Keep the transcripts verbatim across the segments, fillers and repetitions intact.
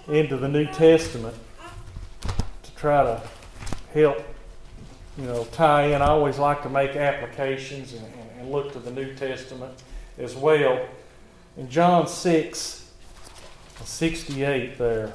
into the New Testament to try to help, you know, tie in. I always like to make applications and, and, and look to the New Testament as well. In John six, sixty-eight there,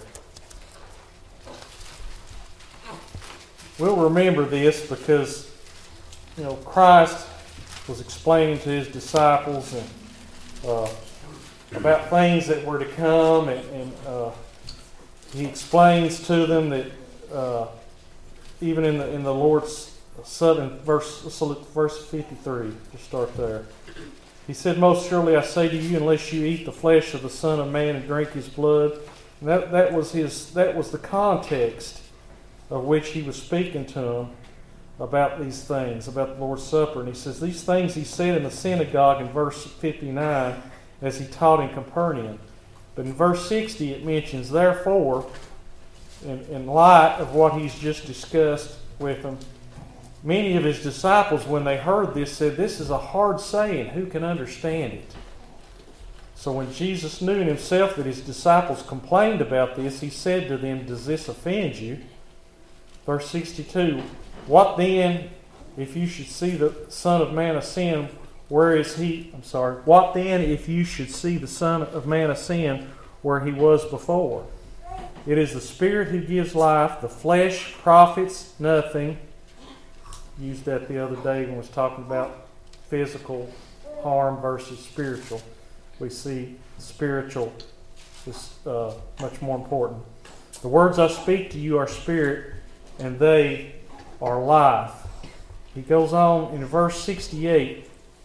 we'll remember this because, you know, Christ was explaining to his disciples and uh, about things that were to come, and, and uh, he explains to them that uh, even in the in the Lord's Supper, verse verse fifty-three, just start there. He said, "Most surely I say to you, unless you eat the flesh of the Son of Man and drink his blood," and that that was his that was the context of which he was speaking to them about these things, about the Lord's Supper. And he says, these things he said in the synagogue in verse fifty-nine as he taught in Capernaum. But in verse sixty it mentions, therefore, in, in light of what he's just discussed with them, many of his disciples, when they heard this, said, this is a hard saying. Who can understand it? So when Jesus knew in himself that his disciples complained about this, he said to them, does this offend you? Verse sixty-two, what then if you should see the Son of Man ascend, where is he? I'm sorry. What then if you should see the Son of Man ascend where he was before? It is the Spirit who gives life. The flesh profits nothing. Used that the other day when I was talking about physical harm versus spiritual. We see spiritual is uh, much more important. The words I speak to you are spirit, and they are life. He goes on in verse sixty-eight.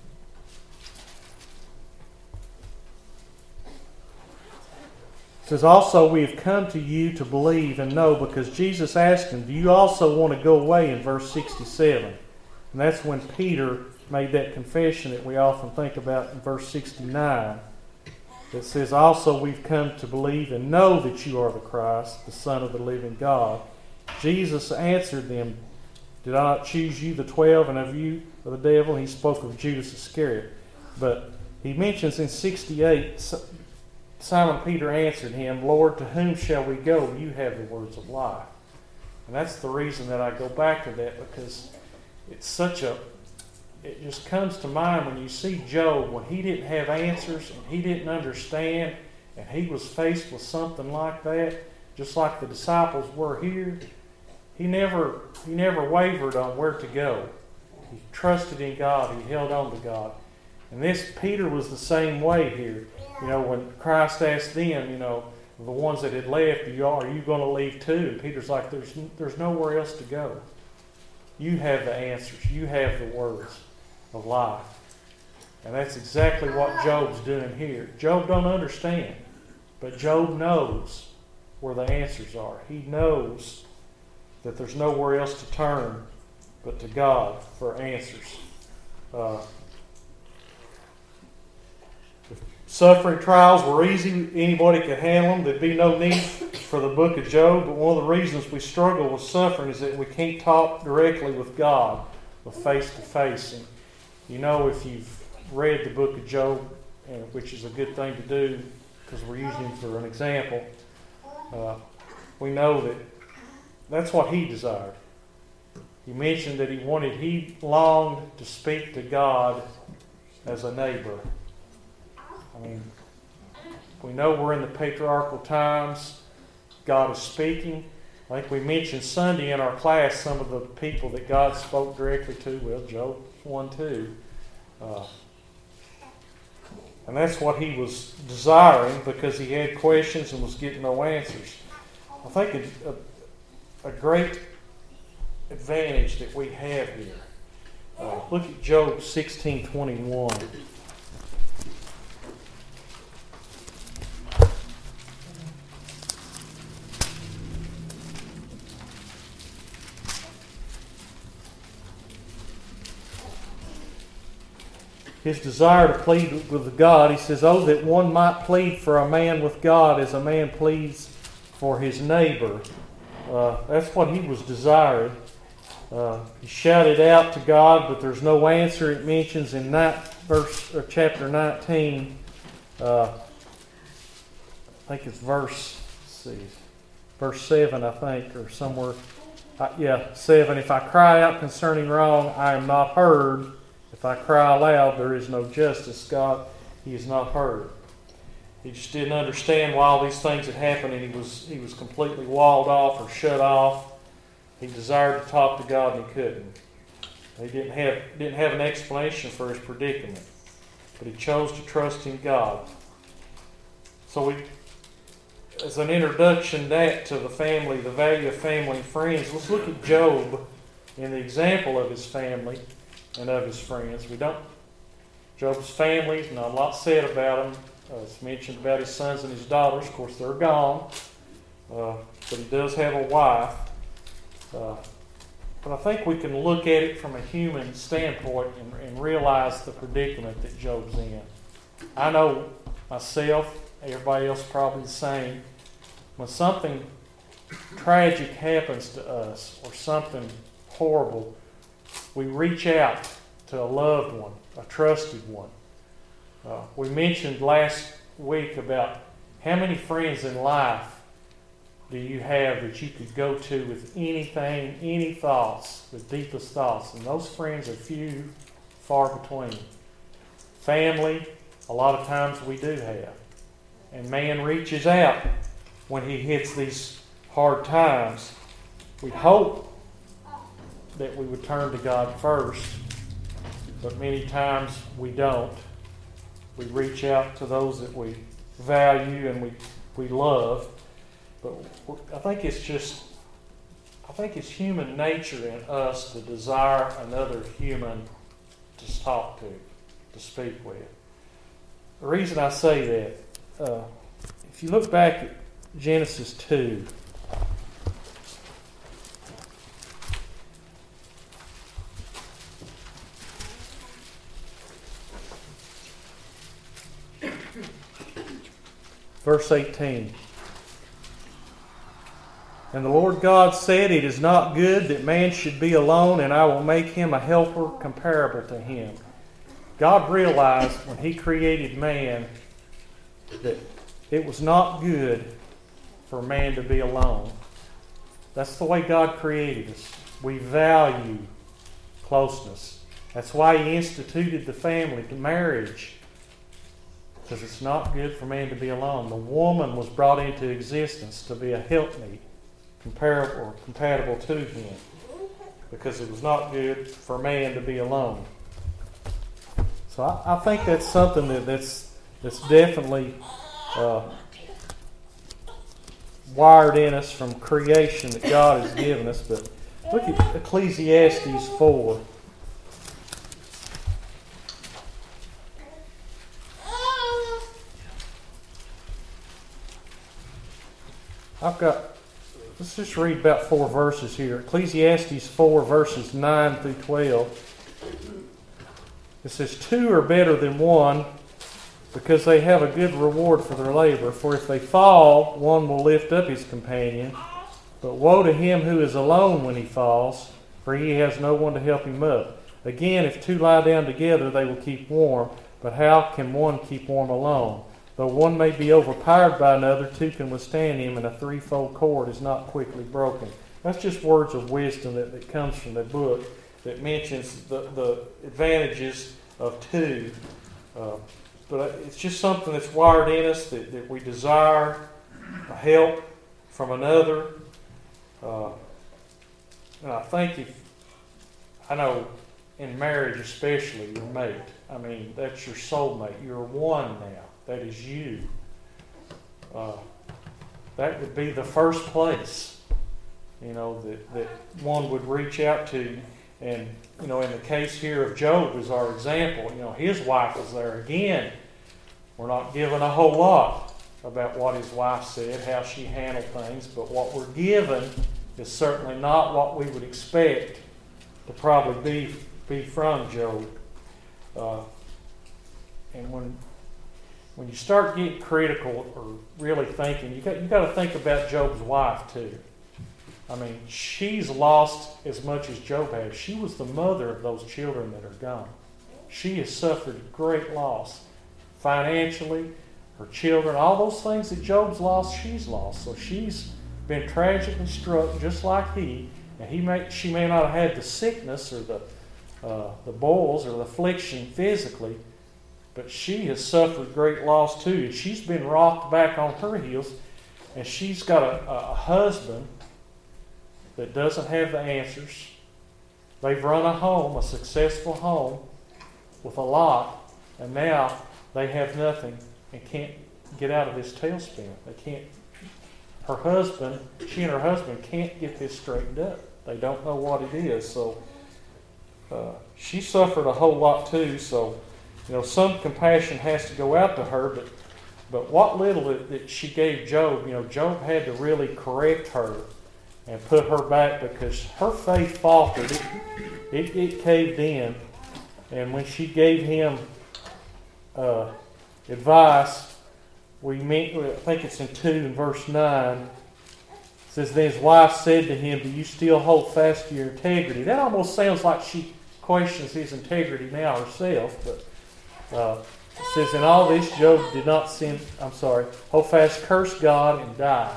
It says, also we have come to you to believe and know, because Jesus asked him, do you also want to go away, in verse sixty-seven? And that's when Peter made that confession that we often think about in verse sixty-nine. It says, also we've come to believe and know that you are the Christ, the Son of the living God. Jesus answered them, did I not choose you, the twelve, and of you of the devil? He spoke of Judas Iscariot. But he mentions in sixty-eight, Simon Peter answered him, Lord, to whom shall we go? You have the words of life. And that's the reason that I go back to that, because it's such a, it just comes to mind when you see Job, when he didn't have answers and he didn't understand, and he was faced with something like that, just like the disciples were here. He never, he never wavered on where to go. He trusted in God. He held on to God. And this, Peter was the same way here. You know, when Christ asked them, you know, the ones that had left, are you, are you going to leave too? And Peter's like, there's, there's nowhere else to go. You have the answers. You have the words of life. And that's exactly what Job's doing here. Job don't understand, but Job knows where the answers are. He knows that there's nowhere else to turn but to God for answers. Uh, if suffering trials were easy, anybody could handle them, there'd be no need for the book of Job. But one of the reasons we struggle with suffering is that we can't talk directly with God, with face to face. And you know, if you've read the book of Job, which is a good thing to do because we're using him for an example, uh, we know that that's what he desired. He mentioned that he wanted, he longed to speak to God as a neighbor. I mean, we know we're in the patriarchal times. God is speaking. I think we mentioned Sunday in our class some of the people that God spoke directly to. Well, Job one too. Uh, and that's what he was desiring, because he had questions and was getting no answers. I think a, a, a great advantage that we have here. Uh, look at Job sixteen twenty-one. His desire to plead with God, he says, oh, that one might plead for a man with God as a man pleads for his neighbor. Uh, that's what he was desiring. Uh, he shouted out to God, but there's no answer. It mentions in ninth verse, or chapter nineteen, uh, I think it's verse see, verse seven, I think, or somewhere. Uh, yeah, seven. If I cry out concerning wrong, I am not heard. If I cry aloud, there is no justice. God, He is not heard. He just didn't understand why all these things had happened, and he was he was completely walled off or shut off. He desired to talk to God, and he couldn't. He didn't have didn't have an explanation for his predicament, but he chose to trust in God. So we, as an introduction that to the family, the value of family and friends, let's look at Job in the example of his family and of his friends. We don't. Job's family, not a lot said about him. Uh, it's mentioned about his sons and his daughters. Of course, they're gone, uh, but he does have a wife. Uh, but I think we can look at it from a human standpoint and, and realize the predicament that Job's in. I know myself, everybody else probably the same. When something tragic happens to us or something horrible, we reach out to a loved one, a trusted one. Uh, we mentioned last week about how many friends in life do you have that you could go to with anything, any thoughts, the deepest thoughts. And those friends are few, far between. Family, a lot of times we do have. And man reaches out when he hits these hard times. We hope that we would turn to God first, but many times we don't. We reach out to those that we value and we, we love. But I think it's just, I think it's human nature in us to desire another human to talk to, to speak with. The reason I say that, uh, if you look back at Genesis two, verse eighteen. And the Lord God said, it is not good that man should be alone, and I will make him a helper comparable to him. God realized when He created man that it was not good for man to be alone. That's the way God created us. We value closeness. That's why He instituted the family, the marriage. Because it's not good for man to be alone. The woman was brought into existence to be a helpmeet, comparable or compatible to him, because it was not good for man to be alone. So I, I think that's something that, that's that's definitely uh, wired in us from creation that God has given us. But look at Ecclesiastes four. I've got, let's just read about four verses here. Ecclesiastes four, verses nine through twelve. It says, two are better than one, because they have a good reward for their labor. For if they fall, one will lift up his companion. But woe to him who is alone when he falls, for he has no one to help him up. Again, if two lie down together, they will keep warm. But how can one keep warm alone? Though one may be overpowered by another, two can withstand him, and a threefold cord is not quickly broken. That's just words of wisdom that, that comes from the book that mentions the, the advantages of two. Uh, but it's just something that's wired in us that, that we desire help from another. Uh, and I think if, I know in marriage especially, your mate, I mean, that's your soulmate. You're one now. That is you. Uh, that would be the first place, you know, that, that one would reach out to. And, you know, in the case here of Job as our example, you know, his wife was there again. We're not given a whole lot about what his wife said, how she handled things, but what we're given is certainly not what we would expect to probably be, be from Job. Uh, and when when you start getting critical or really thinking, you got you got to think about Job's wife too. I mean, she's lost as much as Job has. She was the mother of those children that are gone. She has suffered great loss financially, her children, all those things that Job's lost, she's lost. So she's been tragically struck just like he, and he may, she may not have had the sickness or the uh, the boils or the affliction physically, but she has suffered great loss too. And she's been rocked back on her heels, and she's got a, a husband that doesn't have the answers. They've run a home, a successful home, with a lot, and now they have nothing and can't get out of this tailspin. They can't. Her husband, she and her husband can't get this straightened up. They don't know what it is. So uh, she suffered a whole lot too. So you know, some compassion has to go out to her. But but what little that, that she gave Job, you know, Job had to really correct her and put her back because her faith faltered. It, it, it caved in. And when she gave him uh, advice, we meet, I think it's in two and verse nine. It says, then his wife said to him, do you still hold fast to your integrity? That almost sounds like she questions his integrity now herself. But uh, it says, in all this Job did not sin, I'm sorry, hold fast, curse God and die.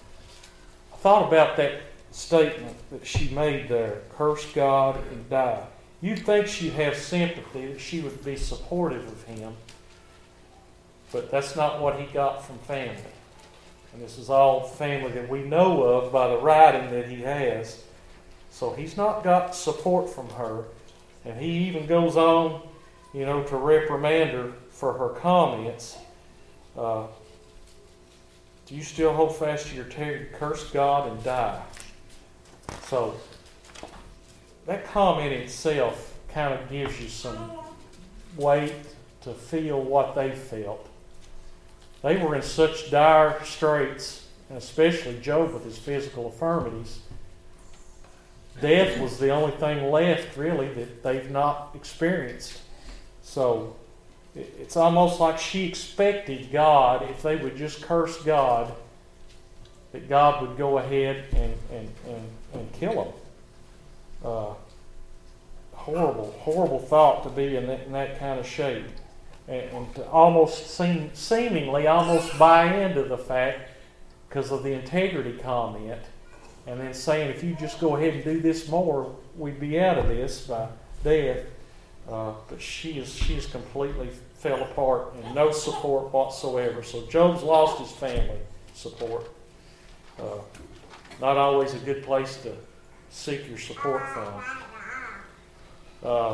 I thought about that statement that she made there, curse God and die. You'd think she'd have sympathy, that she would be supportive of him. But that's not what he got from family. And this is all family that we know of by the writing that he has. So he's not got support from her. And he even goes on, you know, to reprimand her for her comments. Uh, do you still hold fast to your integrity? Curse God and die. So that comment itself kind of gives you some weight to feel what they felt. They were in such dire straits, and especially Job with his physical infirmities. Death was the only thing left, really, that they've not experienced. So it's almost like she expected God, if they would just curse God, that God would go ahead and, and, and, and kill them. Uh, horrible, horrible thought to be in that, in that kind of shape. And to almost seem, seemingly almost buy into the fact because of the integrity comment, and then saying if you just go ahead and do this more, we'd be out of this by death. Uh, but she is she is completely fell apart and no support whatsoever. So Job's lost his family support. Uh, not always a good place to seek your support from. Uh,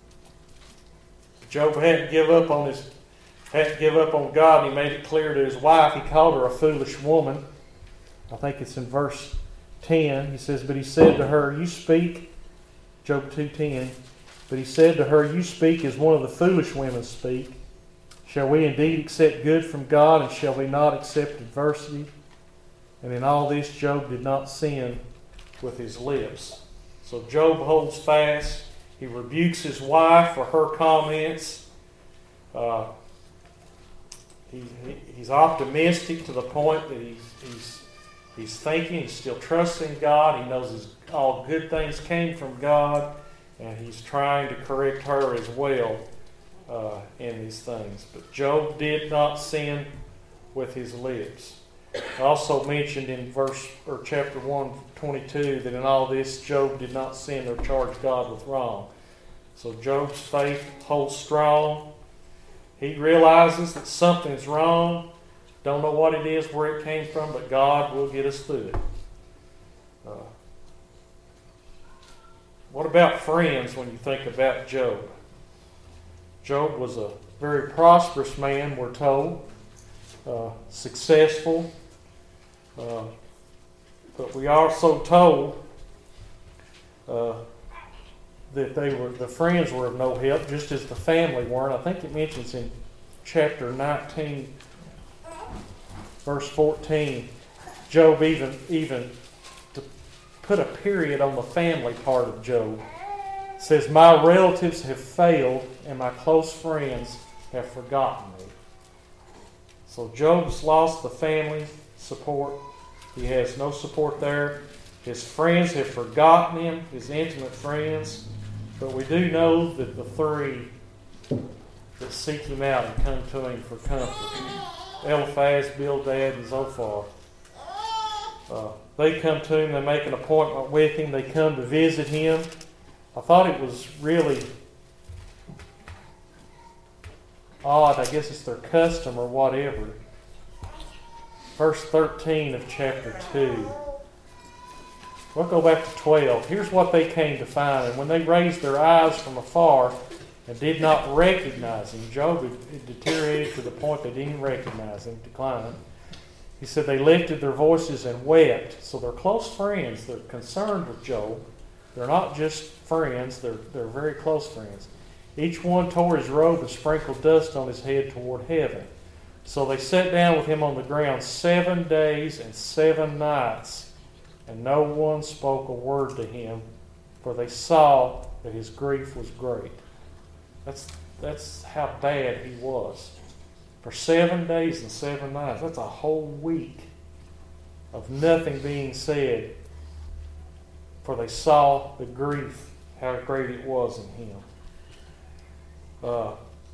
Job hadn't give up on his, hadn't give up on God, and he made it clear to his wife. He called her a foolish woman. I think it's in verse ten. He says, but he said to her, you speak, Job two ten, but he said to her, you speak as one of the foolish women speak. Shall we indeed accept good from God, and shall we not accept adversity? And in all this, Job did not sin with his lips. So Job holds fast. He rebukes his wife for her comments. Uh, he, he, he's optimistic to the point that he's, he's, he's thinking, he's still trusting God. He knows his, all good things came from God, and he's trying to correct her as well uh, in these things. But Job did not sin with his lips. I also mentioned in verse or chapter one twenty-two that in all this Job did not sin or charge God with wrong. So Job's faith holds strong. He realizes that something's wrong. Don't know what it is, where it came from, but God will get us through it. Uh, what about friends when you think about Job? Job was a very prosperous man, we're told. Uh, successful. Uh, but we are also told uh, that they were the friends were of no help, just as the family weren't. I think it mentions in chapter nineteen, verse fourteen, Job even even to put a period on the family part of Job. It says, my relatives have failed, and my close friends have forgotten me. So Job's lost the family support. He has no support there. His friends have forgotten him, his intimate friends. But we do know that the three that seek him out and come to him for comfort Eliphaz, Bildad, and Zophar. Uh, they come to him, they make an appointment with him, they come to visit him. I thought it was really odd, I guess it's their custom or whatever. Verse thirteen of chapter two. We'll go back to twelve. Here's what they came to find. And when they raised their eyes from afar and did not recognize him, Job had deteriorated to the point they didn't recognize him, declined. He said they lifted their voices and wept. So they're close friends. They're concerned with Job. They're not just friends. They're, they're very close friends. Each one tore his robe and sprinkled dust on his head toward heaven. So they sat down with him on the ground seven days and seven nights, and no one spoke a word to him, for they saw that his grief was great. That's, that's how bad he was. For seven days and seven nights, that's a whole week of nothing being said, for they saw the grief, how great it was in him. Uh,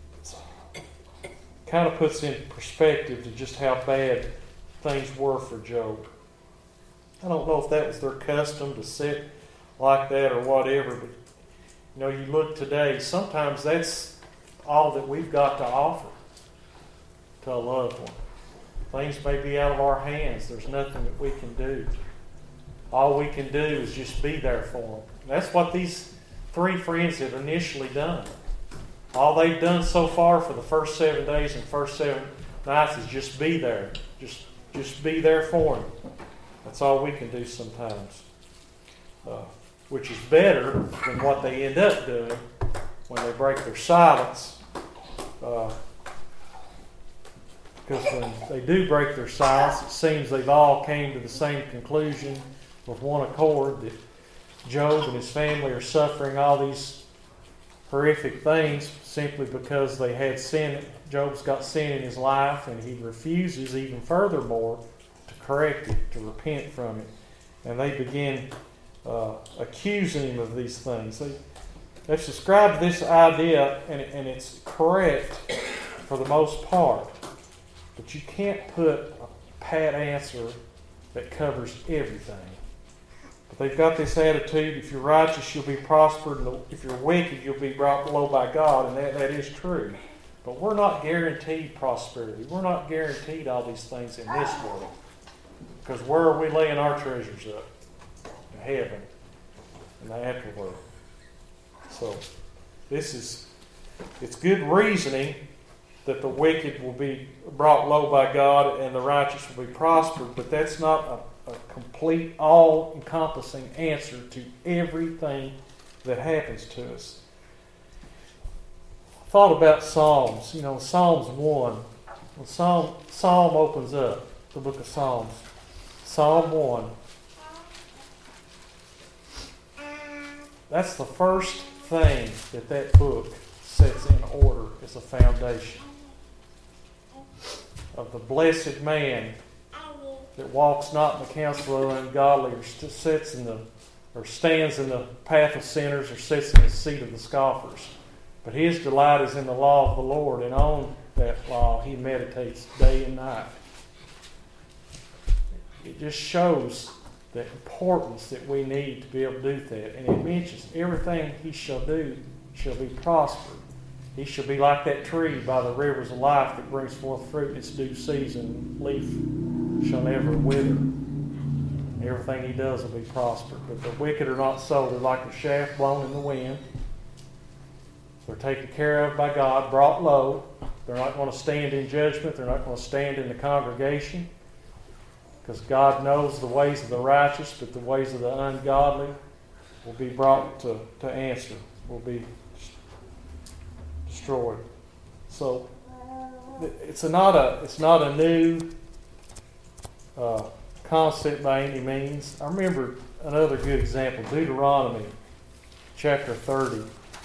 kind of puts in perspective to just how bad things were for Job. I don't know if that was their custom to sit like that or whatever, but you know, you look today, sometimes that's all that we've got to offer to a loved one. Things may be out of our hands. There's nothing that we can do. All we can do is just be there for them. That's what these three friends had initially done. All they've done so far for the first seven days and first seven nights is just be there. Just, just be there for them. That's all we can do sometimes. Uh, which is better than what they end up doing when they break their silence. Uh, because when they do break their silence, it seems they've all came to the same conclusion with one accord that Job and his family are suffering all these horrific things simply because they had sin. Job's got sin in his life, and he refuses even furthermore to correct it, to repent from it. And they begin uh, accusing him of these things. They, they've described this idea, and, and it's correct for the most part. But you can't put a pat answer that covers everything. But they've got this attitude, if you're righteous, you'll be prospered, and if you're wicked, you'll be brought low by God, and that, that is true. But we're not guaranteed prosperity. We're not guaranteed all these things in this world. Because where are we laying our treasures up? In heaven, in the afterworld. So, this is, it's good reasoning that the wicked will be brought low by God and the righteous will be prospered, but that's not a, a complete, all-encompassing answer to everything that happens to us. I thought about Psalms. You know, Psalms one. When Psalm, Psalm opens up, the book of Psalms. Psalm one. That's the first thing that that book sets in order as a foundation. Of the blessed man that walks not in the counsel of the ungodly, or sits in the, or stands in the path of sinners, or sits in the seat of the scoffers. But his delight is in the law of the Lord, and on that law he meditates day and night. It just shows the importance that we need to be able to do that. And it mentions everything he shall do shall be prospered. He shall be like that tree by the rivers of life that brings forth fruit in its due season. Leaf shall never wither. Everything he does will be prospered. But the wicked are not so. They're like a shaft blown in the wind. They're taken care of by God, brought low. They're not going to stand in judgment. They're not going to stand in the congregation. Because God knows the ways of the righteous, but the ways of the ungodly will be brought to, to answer, will be destroyed. So it's a, not a it's not a new uh, concept by any means. I remember another good example, Deuteronomy chapter thirty.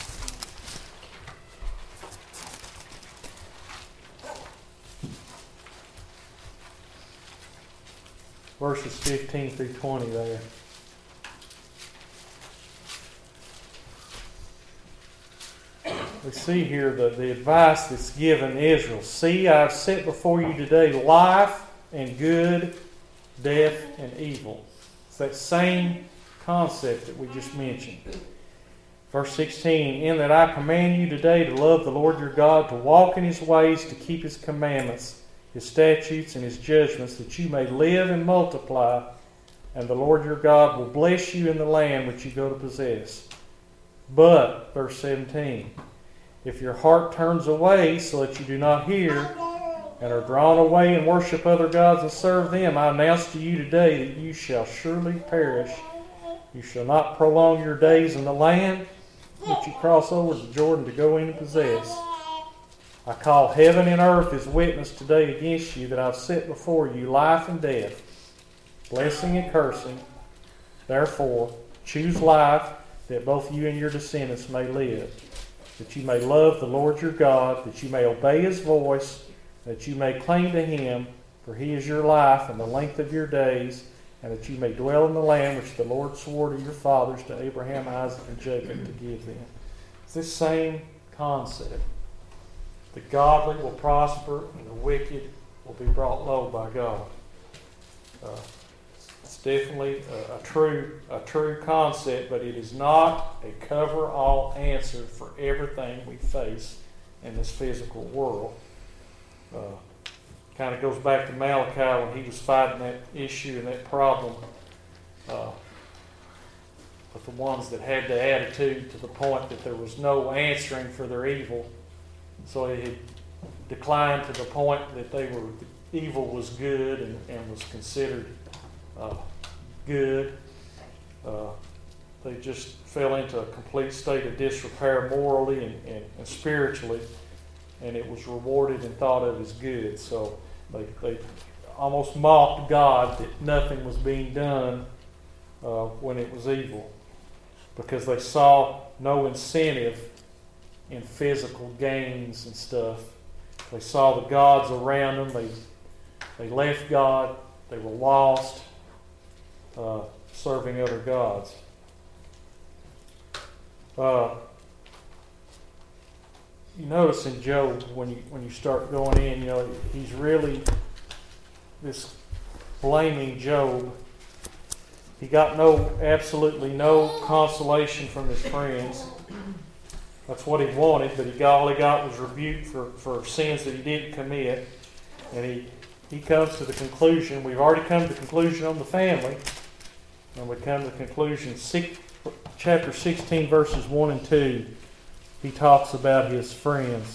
Verses fifteen through twenty there. we see here the, the advice that's given Israel. See, I've set before you today life and good, death and evil. It's that same concept that we just mentioned. Verse sixteen, in that I command you today to love the Lord your God, to walk in His ways, to keep His commandments, His statutes, and His judgments, that you may live and multiply, and the Lord your God will bless you in the land which you go to possess. But, verse seventeen, if your heart turns away so that you do not hear, and are drawn away and worship other gods and serve them, I announce to you today that you shall surely perish. You shall not prolong your days in the land which you cross over the Jordan to go in and possess. I call heaven and earth as witness today against you that I've set before you life and death, blessing and cursing. Therefore, choose life, that both you and your descendants may live, that you may love the Lord your God, that you may obey His voice, that you may cling to Him, for He is your life and the length of your days, and that you may dwell in the land which the Lord swore to your fathers, to Abraham, Isaac, and Jacob, to give them. It's this same concept. The godly will prosper, and the wicked will be brought low by God. Uh, it's definitely a, a true a true concept, but it is not a cover-all answer for everything we face in this physical world. Uh, kind of goes back to Malachi when he was fighting that issue and that problem uh, with the ones that had the attitude to the point that there was no answering for their evil. So he had declined to the point that they were evil was good and, and was considered uh, good. Uh, they just fell into a complete state of disrepair morally and, and, and spiritually, and it was rewarded and thought of as good. So they, they almost mocked God that nothing was being done uh, when it was evil, because they saw no incentive in physical gains and stuff. They saw the gods around them. They they left God. They were lost, uh, serving other gods. Uh, you notice in Job, when you when you start going in, you know, he's really this blaming Job. He got no, absolutely no consolation from his friends. That's what he wanted, but he got, all he got was rebuke for, for sins that he didn't commit. And he, he comes to the conclusion, we've already come to the conclusion on the family, and we come to the conclusion, six, chapter sixteen, verses one and two, he talks about his friends.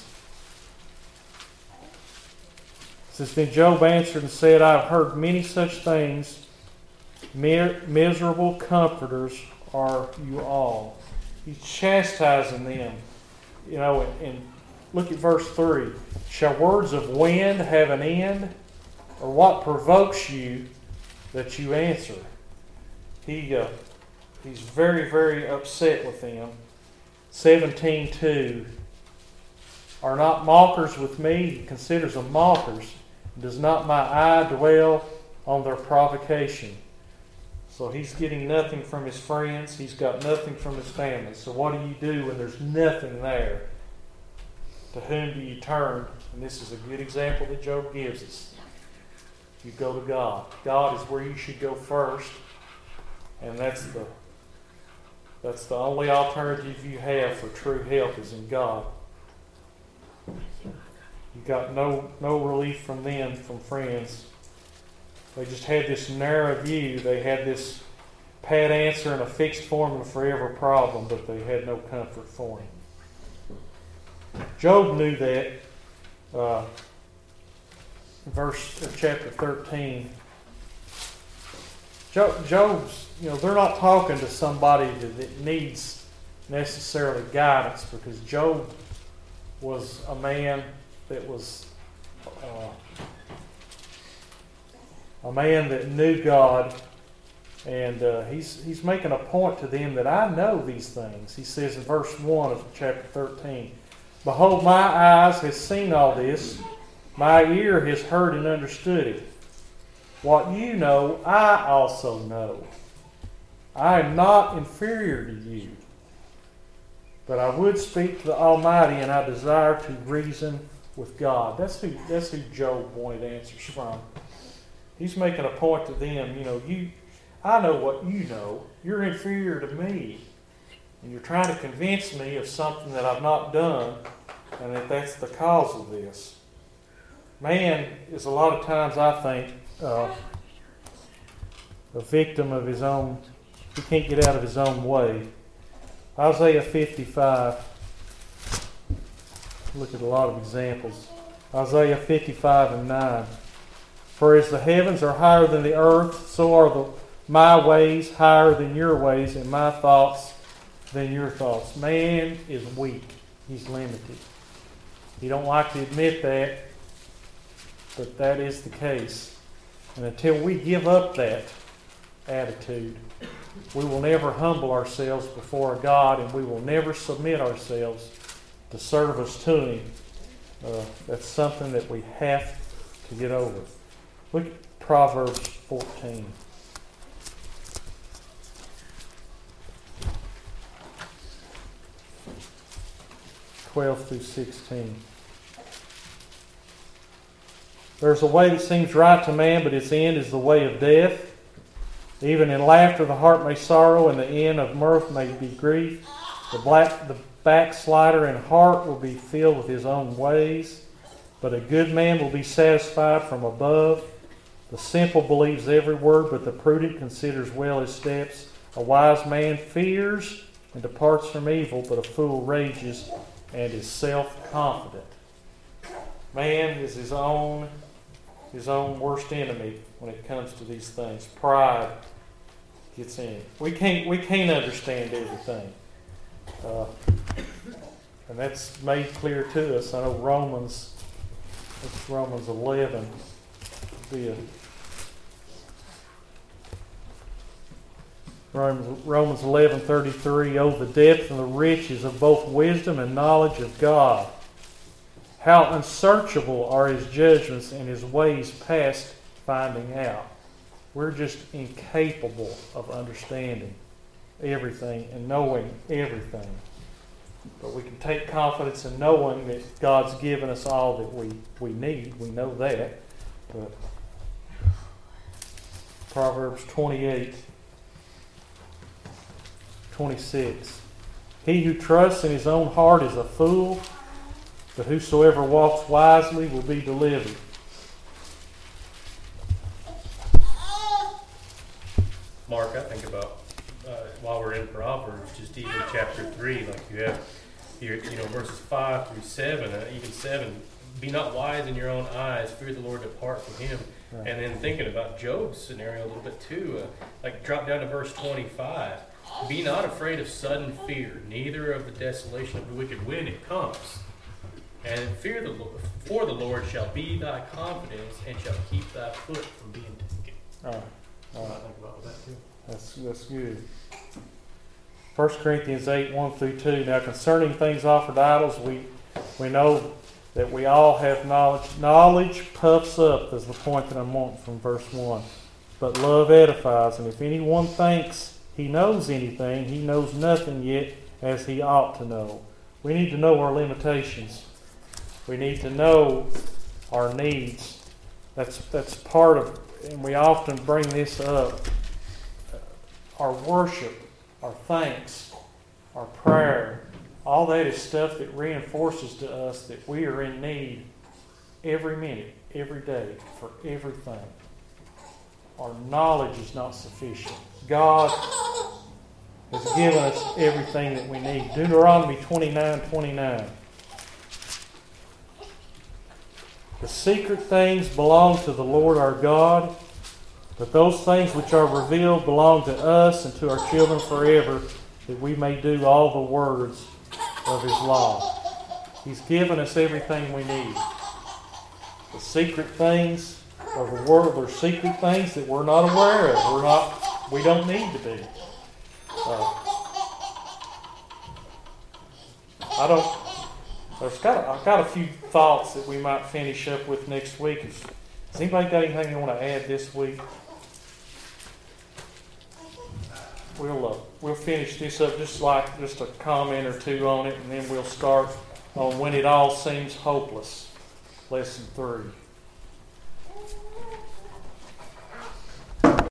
It says, then Job answered and said, I have heard many such things. Mer- miserable comforters are you all. He's chastising them. You know, and, and look at verse three. Shall words of wind have an end? Or what provokes you that you answer? He uh, He's very, very upset with them. seventeen two. Are not mockers with me? He considers them mockers. Does not my eye dwell on their provocation? So he's getting nothing from his friends. He's got nothing from his family. So what do you do when there's nothing there? To whom do you turn? And this is a good example that Job gives us. You go to God. God is where you should go first. And that's the that's the only alternative you have for true help is in God. You got no no relief from them, from friends. They just had this narrow view. They had this pat answer and a fixed formula for every problem, but they had no comfort for him. Job knew that. Uh, verse uh, chapter thirteen. Job, Job's, you know, they're not talking to somebody that, that needs necessarily guidance, because Job was a man that was uh, a man that knew God, and uh, he's he's making a point to them that I know these things. He says in verse one of chapter thirteen, behold, my eyes have seen all this, my ear has heard and understood it. What you know, I also know. I am not inferior to you. but I would speak to the Almighty, and I desire to reason with God. That's who, that's who Job wanted answers from. He's making a point to them, you know, you, I know what you know. You're inferior to me. And you're trying to convince me of something that I've not done, and that that's the cause of this. Man is a lot of times, I think, uh, a victim of his own, he can't get out of his own way. Isaiah fifty-five. Look at a lot of examples. Isaiah fifty-five and nine. For as the heavens are higher than the earth, so are the, my ways higher than your ways, and my thoughts than your thoughts. Man is weak. He's limited. He don't like to admit that, but that is the case. And until we give up that attitude, we will never humble ourselves before God, and we will never submit ourselves to service to Him. Uh, that's something that we have to get over. Look at Proverbs fourteen. twelve through sixteen. There's a way that seems right to man, but its end is the way of death. Even in laughter the heart may sorrow, and the end of mirth may be grief. The black, the backslider in heart will be filled with his own ways, but a good man will be satisfied from above. The simple believes every word, but the prudent considers well his steps. A wise man fears and departs from evil, but a fool rages and is self-confident. Man is his own, his own worst enemy when it comes to these things. Pride gets in. We can't, we can't understand everything. Uh, and that's made clear to us. I know Romans, it's Romans eleven. Be a, Romans, Romans eleven thirty-three. Oh, the depth and the riches of both wisdom and knowledge of God! How unsearchable are His judgments and His ways past finding out. We're just incapable of understanding everything and knowing everything. But we can take confidence in knowing that God's given us all that we, we need. We know that. But Proverbs twenty-eight, twenty-six. He who trusts in his own heart is a fool, but whosoever walks wisely will be delivered. Mark, I think about uh, while we're in Proverbs, just even chapter three, like you have here, you know, verses five through seven, uh, even seven. Be not wise in your own eyes; fear the Lord, depart from Him. Right. And then thinking about Job's scenario a little bit too, uh, like drop down to verse twenty-five. Be not afraid of sudden fear, neither of the desolation of the wicked when it comes. And fear the Lord, for the Lord shall be thy confidence, and shall keep thy foot from being taken. All right. All right. I think about that too. That's that's good. First Corinthians eight, one through two. Now concerning things offered to idols, we we know that we all have knowledge. Knowledge puffs up, is the point that I'm wanting from verse one. But love edifies, and if anyone thinks he knows anything, he knows nothing yet as he ought to know. We need to know our limitations. We need to know our needs. That's that's part of, and we often bring this up. Our worship, our thanks, our prayer, all that is stuff that reinforces to us that we are in need every minute, every day, for everything. Our knowledge is not sufficient. God has given us everything that we need. Deuteronomy twenty-nine twenty-nine. The secret things belong to the Lord our God, but those things which are revealed belong to us and to our children forever, that we may do all the words of His law. He's given us everything we need. The secret things of the world are secret things that we're not aware of. We're not. We don't need to be. Uh, I don't. I've got, a, I've got a few thoughts that we might finish up with next week. Has anybody got anything you want to add this week? We'll uh, we'll finish this up just like just a comment or two on it, and then we'll start on when it all seems hopeless, lesson three.